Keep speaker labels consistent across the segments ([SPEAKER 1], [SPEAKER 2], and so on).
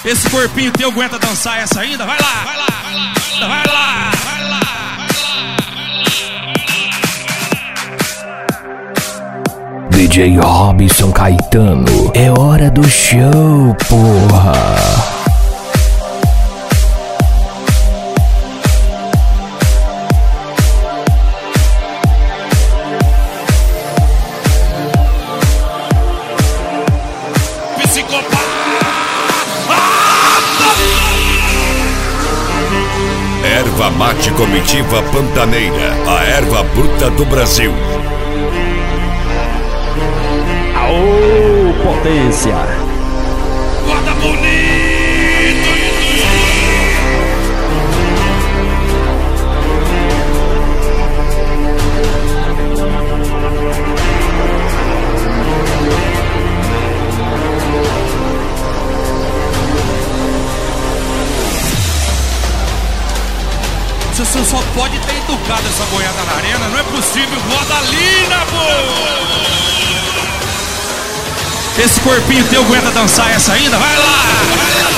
[SPEAKER 1] Esse corpinho teu aguenta dançar essa ainda? Vai lá, vai lá, vai lá, vai lá, vai lá.
[SPEAKER 2] DJ Robson Caetano, é hora do show, porra!
[SPEAKER 3] Erva Mate Comitiva Pantaneira, a erva bruta do Brasil.
[SPEAKER 2] Aô, potência!
[SPEAKER 1] Guarda bonito! Você só pode ter educado essa boiada na arena, não é possível, roda linda, pô! Esse corpinho teu aguenta dançar essa ainda? Vai lá! Vai lá!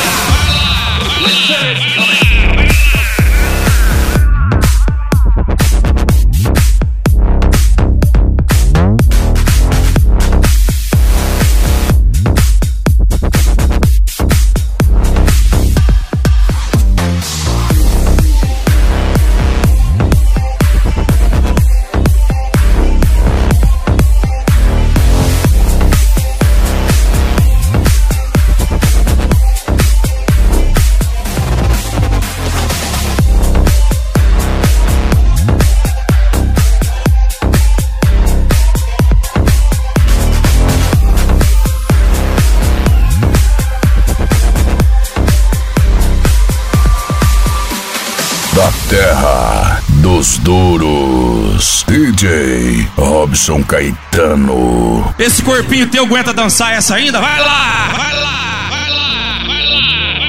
[SPEAKER 3] Da terra dos duros, DJ Robson Caetano.
[SPEAKER 1] Esse corpinho teu aguenta dançar essa ainda? Vai lá! Vai lá! Vai lá! Vai lá!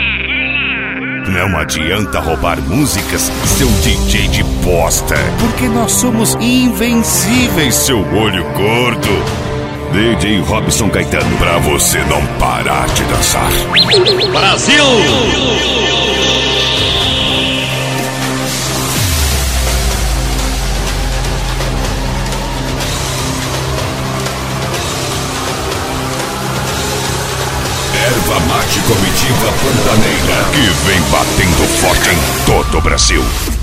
[SPEAKER 3] Não adianta roubar músicas, seu DJ de bosta, porque nós somos invencíveis, seu olho gordo. DJ Robson Caetano, pra você não parar de dançar.
[SPEAKER 1] Brasil!
[SPEAKER 3] Erva Mate Comitiva Pantaneira, que vem batendo forte em todo o Brasil.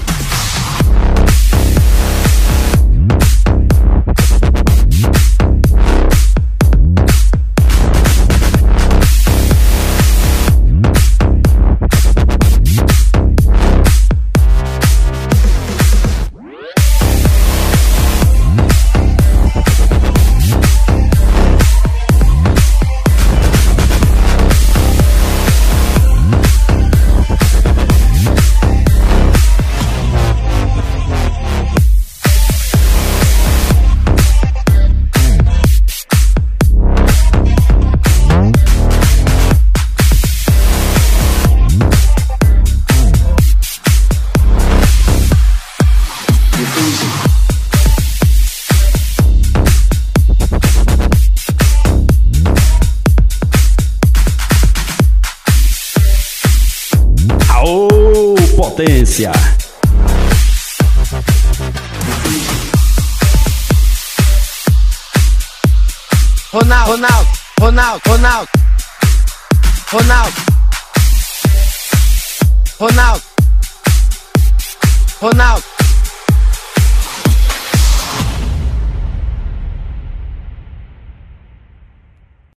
[SPEAKER 2] Aô, potência!
[SPEAKER 4] Ronaldo, Ronaldo, Ronaldo, Ronaldo, Ronaldo, Ronaldo, Ronaldo.